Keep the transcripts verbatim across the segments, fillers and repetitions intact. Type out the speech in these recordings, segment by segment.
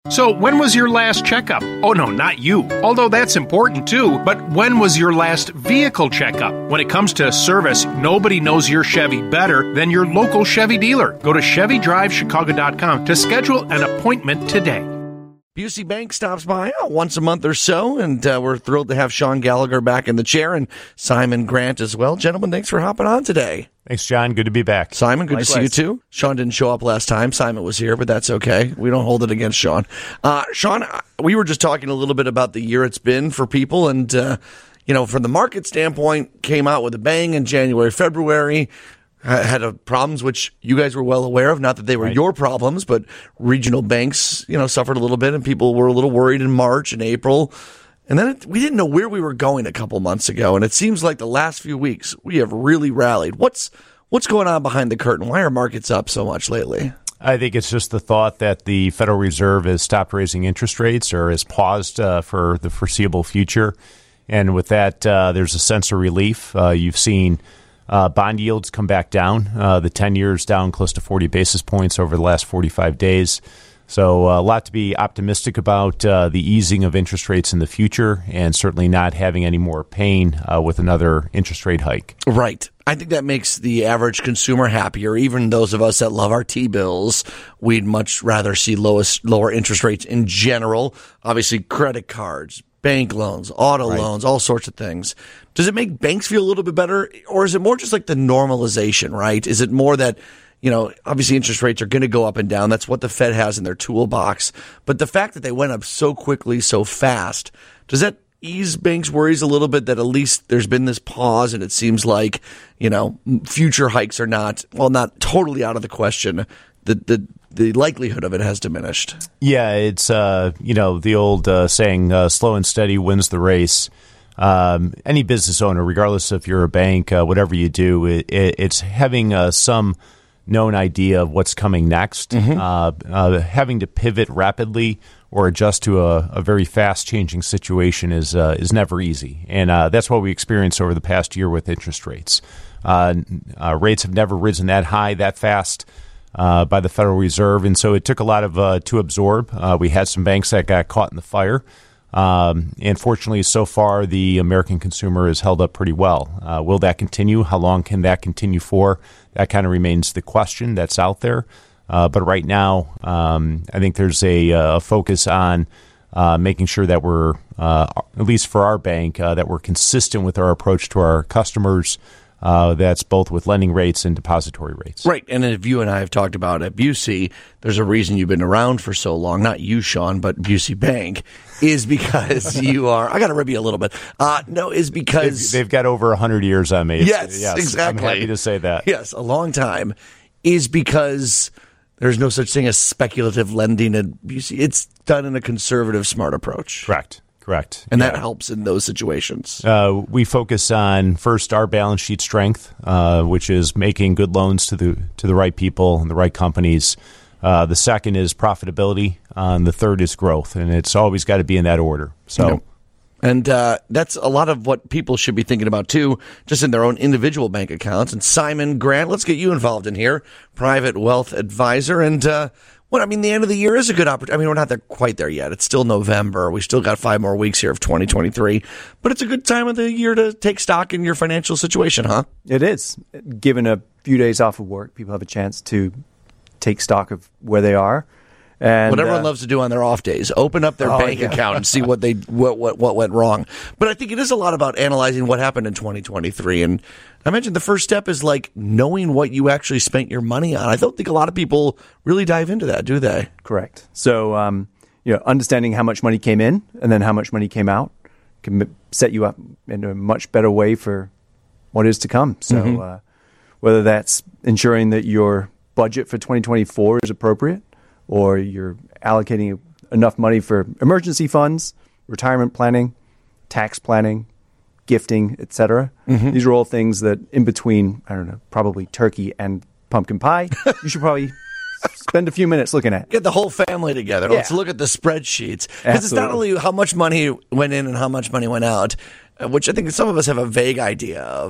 So, when was your last checkup? Oh, no, not you. Although that's important too, but when was your last vehicle checkup? When it comes to service, nobody knows your Chevy better than your local Chevy dealer. Go to Chevy Drive Chicago dot com to schedule an appointment today. Busey Bank stops by uh, once a month or so, and uh, we're thrilled to have Sean Gallagher back in the chair and Simon Grant as well. Gentlemen, thanks for hopping on today. Thanks, John. Good to be back. Simon, good Likewise. to see you too. Sean didn't show up last time. Simon was here, but that's okay. We don't hold it against Sean. Uh, Sean, we were just talking a little bit about the year it's been for people, and, uh, you know, from the market standpoint, came out with a bang in January, February. Had a problems which you guys were well aware of. Not that they were right. your problems, but regional banks, you know, suffered a little bit, and people were a little worried in March and April. And then it, we didn't know where we were going a couple months ago, and it seems like the last few weeks we have really rallied. What's what's going on behind the curtain? Why are markets up so much lately? I think it's just the thought that the Federal Reserve has stopped raising interest rates or has paused uh, for the foreseeable future. And with that, uh, there's a sense of relief. Uh, you've seen Uh, bond yields come back down. Uh, the ten years down close to forty basis points over the last forty-five days. So uh, a lot to be optimistic about uh, the easing of interest rates in the future, and certainly not having any more pain uh, with another interest rate hike. Right. I think that makes the average consumer happier. Even those of us that love our T-bills, we'd much rather see lowest, lower interest rates in general. Obviously, credit cards, bank loans, auto Right. loans, all sorts of things. Does it make banks feel a little bit better, or is it more just like the normalization, right? Is it more that, you know, obviously interest rates are going to go up and down. That's what the Fed has in their toolbox. But the fact that they went up so quickly, so fast, does that ease banks' worries a little bit that at least there's been this pause and it seems like, you know, future hikes are not, well, not totally out of the question. The, the, the likelihood of it has diminished. Yeah, it's, uh, you know, the old uh, saying, uh, slow and steady wins the race. Um, any business owner, regardless if you're a bank, uh, whatever you do, it, it, it's having uh, some known idea of what's coming next. Mm-hmm. Uh, uh, having to pivot rapidly or adjust to a, a very fast-changing situation is uh, is never easy, and uh, that's what we experienced over the past year with interest rates. Uh, uh, rates have never risen that high, that fast. Uh, by the Federal Reserve, and so it took a lot of uh, to absorb. Uh, we had some banks that got caught in the fire, um, and fortunately, so far, the American consumer has held up pretty well. Uh, will that continue? How long can that continue for? That kind of remains the question that's out there. Uh, but right now, um, I think there's a, a focus on uh, making sure that we're, uh, at least for our bank, uh, that we're consistent with our approach to our customers. Uh, that's both with lending rates and depository rates. Right. And if you and I have talked about at Busey, there's a reason you've been around for so long. Not you, Sean, but Busey Bank is because you are, I got to rib you a little bit. Uh, no, is because They've, they've got over one hundred years on me. Yes, yes, exactly. I'm happy to say that. Yes, a long time is because there's no such thing as speculative lending at Busey. It's done in a conservative, smart approach. Correct. Correct. And yeah. that helps in those situations. Uh, we focus on, first, our balance sheet strength, uh, which is making good loans to the to the right people and the right companies. Uh, the second is profitability. Uh, and the third is growth. And it's always got to be in that order. So, Yep. And uh, that's a lot of what people should be thinking about, too, just in their own individual bank accounts. And Simon Grant, let's get you involved in here, private wealth advisor. And uh, what I mean, the end of the year is a good opportunity. I mean, we're not there, quite there yet. It's still November. We still got five more weeks here of twenty twenty-three. But it's a good time of the year to take stock in your financial situation, huh? It is. Given a few days off of work, people have a chance to take stock of where they are. And what everyone uh, loves to do on their off days, open up their oh, bank yeah. account and see what they what, what what went wrong. But I think it is a lot about analyzing what happened in twenty twenty-three. And I mentioned the first step is like knowing what you actually spent your money on. I don't think a lot of people really dive into that, do they? Correct. So, um, you know, understanding how much money came in and then how much money came out can m- set you up in a much better way for what is to come. So, mm-hmm. uh, whether that's ensuring that your budget for twenty twenty-four is appropriate, or you're allocating enough money for emergency funds, retirement planning, tax planning, gifting, et cetera. Mm-hmm. These are all things that in between, I don't know, probably turkey and pumpkin pie, you should probably spend a few minutes looking at. Get the whole family together. Yeah. Let's look at the spreadsheets. Because it's not only how much money went in and how much money went out, uh, which I think some of us have a vague idea of,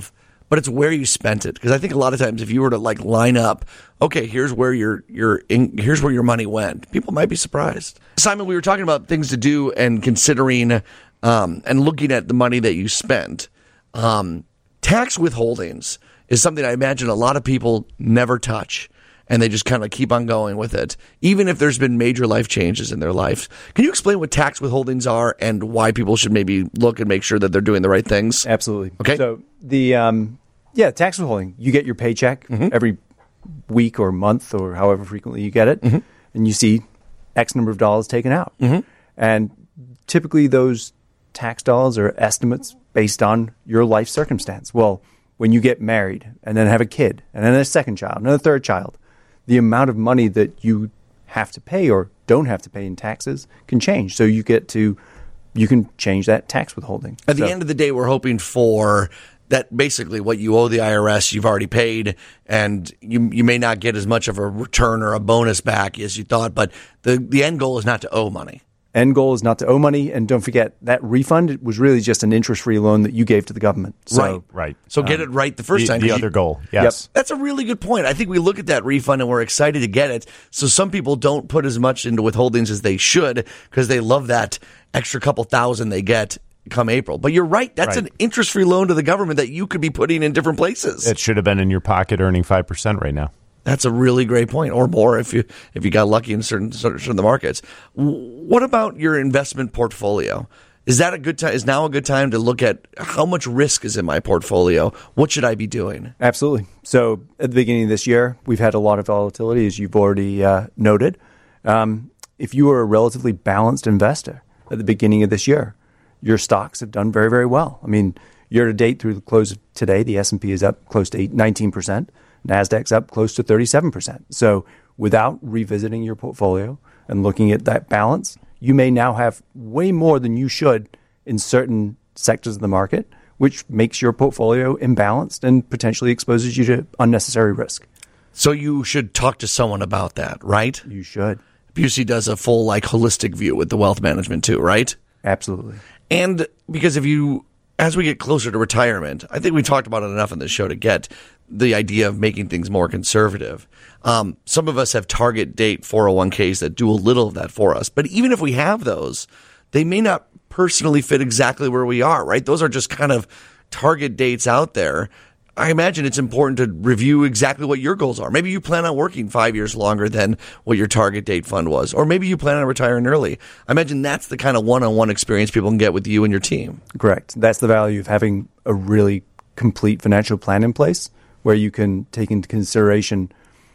but it's where you spent it. Because I think a lot of times if you were to like line up, okay, here's where your your in, here's where your money went, people might be surprised. Simon, we were talking about things to do and considering um, and looking at the money that you spent. Um, tax withholdings is something I imagine a lot of people never touch. And they just kind of keep on going with it, even if there's been major life changes in their life. Can you explain what tax withholdings are and why people should maybe look and make sure that they're doing the right things? Absolutely. Okay. So the um, yeah, tax withholding. You get your paycheck mm-hmm. every week or month or however frequently you get it, mm-hmm. and you see X number of dollars taken out. Mm-hmm. And typically those tax dollars are estimates based on your life circumstance. Well, when you get married and then have a kid and then a second child and a third child, the amount of money that you have to pay or don't have to pay in taxes can change. So you get to, you can change that tax withholding. At the so, end of the day, we're hoping for that basically what you owe the I R S, you've already paid, and you you may not get as much of a return or a bonus back as you thought, but the, the end goal is not to owe money. End goal is not to owe money, and don't forget that refund was really just an interest-free loan that you gave to the government. So, right, right. So get um, it right the first the, time. The other you, goal, yes. Yep. That's a really good point. I think we look at that refund and we're excited to get it. So some people don't put as much into withholdings as they should because they love that extra couple thousand they get come April. But you're right. That's right. an interest-free loan to the government that you could be putting in different places. It should have been in your pocket earning five percent right now. That's a really great point, or more if you if you got lucky in certain certain of the markets. What about your investment portfolio? Is that a good time? Is now a good time to look at how much risk is in my portfolio? What should I be doing? Absolutely. So at the beginning of this year, we've had a lot of volatility, as you've already uh, noted. Um, if you are a relatively balanced investor at the beginning of this year, your stocks have done very, very well. I mean, year to date through the close of today, the S and P is up close to eight, nineteen percent. NASDAQ's up close to thirty-seven percent. So without revisiting your portfolio and looking at that balance, you may now have way more than you should in certain sectors of the market, which makes your portfolio imbalanced and potentially exposes you to unnecessary risk. So you should talk to someone about that, right? You should. Busey does a full, like, holistic view with the wealth management too, right? Absolutely. And because if you, as we get closer to retirement, I think we talked about it enough in this show to get the idea of making things more conservative. Um, some of us have target date four oh one k's that do a little of that for us. But even if we have those, they may not personally fit exactly where we are, right? Those are just kind of target dates out there. I imagine it's important to review exactly what your goals are. Maybe you plan on working five years longer than what your target date fund was. Or maybe you plan on retiring early. I imagine that's the kind of one-on-one experience people can get with you and your team. Correct. That's the value of having a really complete financial plan in place, where you can take into consideration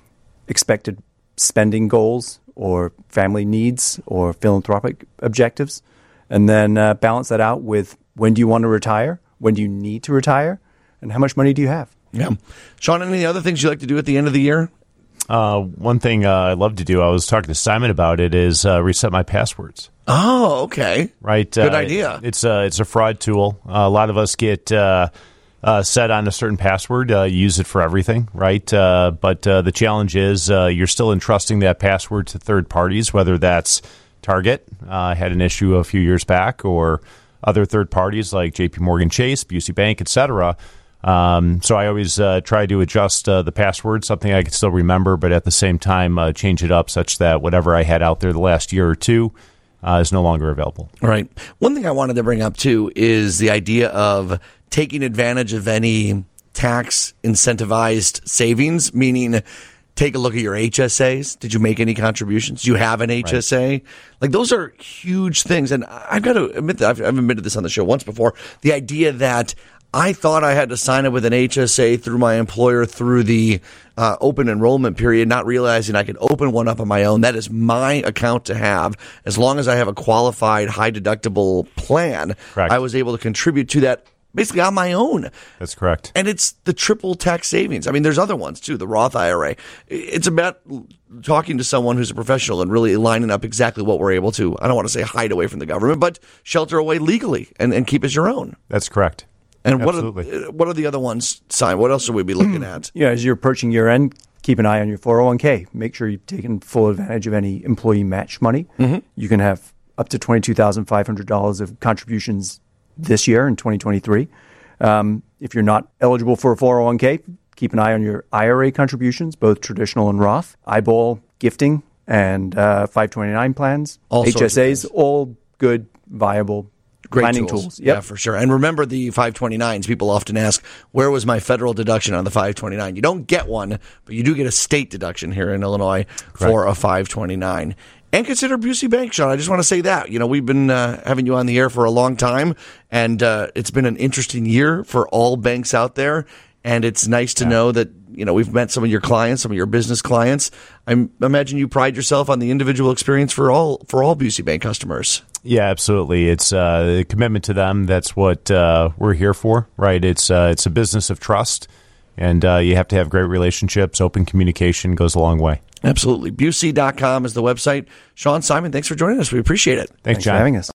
expected spending goals or family needs or philanthropic objectives, and then uh, balance that out with when do you want to retire, when do you need to retire, and how much money do you have? Yeah. Sean, any other things you like to do at the end of the year? Uh, one thing uh, I love to do, I was talking to Simon about it, is uh, reset my passwords. Oh, okay. Right. Good uh, idea. It's, uh, it's a fraud tool. Uh, a lot of us get uh, uh, set on a certain password, uh, use it for everything, right? Uh, but uh, the challenge is uh, you're still entrusting that password to third parties, whether that's Target, uh, had an issue a few years back, or other third parties like J P Morgan Chase, Busey Bank, et cetera. Um, so I always uh, try to adjust uh, the password, something I can still remember, but at the same time uh, change it up such that whatever I had out there the last year or two uh, is no longer available. Right. One thing I wanted to bring up, too, is the idea of taking advantage of any tax incentivized savings, meaning take a look at your H S As. Did you make any contributions? Do you have an H S A? Right. Like, those are huge things. And I've got to admit that I've, I've admitted this on the show once before. The idea that I thought I had to sign up with an H S A through my employer through the uh, open enrollment period, not realizing I could open one up on my own. That is my account to have. As long as I have a qualified high deductible plan, Correct. I was able to contribute to that basically on my own. That's correct. And it's the triple tax savings. I mean, there's other ones too, the Roth I R A. It's about talking to someone who's a professional and really lining up exactly what we're able to, I don't want to say hide away from the government, but shelter away legally and, and keep as your own. That's correct. And what Absolutely. are, what are the other ones, Simon? What else should we be looking at? Yeah, as you're approaching year end, keep an eye on your four oh one k. Make sure you've taken full advantage of any employee match money. Mm-hmm. You can have up to twenty-two thousand five hundred dollars of contributions this year in twenty twenty-three. Um, if you're not eligible for a four oh one k, keep an eye on your I R A contributions, both traditional and Roth, I B O L gifting, and uh, five twenty-nine plans, All H S As, sorts of all good, viable Great planning tools. tools. Yep. Yeah, for sure. And remember the five twenty-nines. People often ask, where was my federal deduction on the five twenty-nine? You don't get one, but you do get a state deduction here in Illinois for a five twenty-nine. And consider Busey Bank, Sean. I just want to say that. You know, we've been uh, having you on the air for a long time, and uh, it's been an interesting year for all banks out there. And it's nice to yeah. know that, you know, we've met some of your clients, some of your business clients. I imagine you pride yourself on the individual experience for all for all Busey Bank customers. Yeah, absolutely. It's uh, a commitment to them. That's what uh, we're here for, right? It's uh, it's a business of trust, and uh, you have to have great relationships. Open communication goes a long way. Absolutely. Busey dot com is the website. Sean, Simon, thanks for joining us. We appreciate it. Thanks, Thanks John. for having us.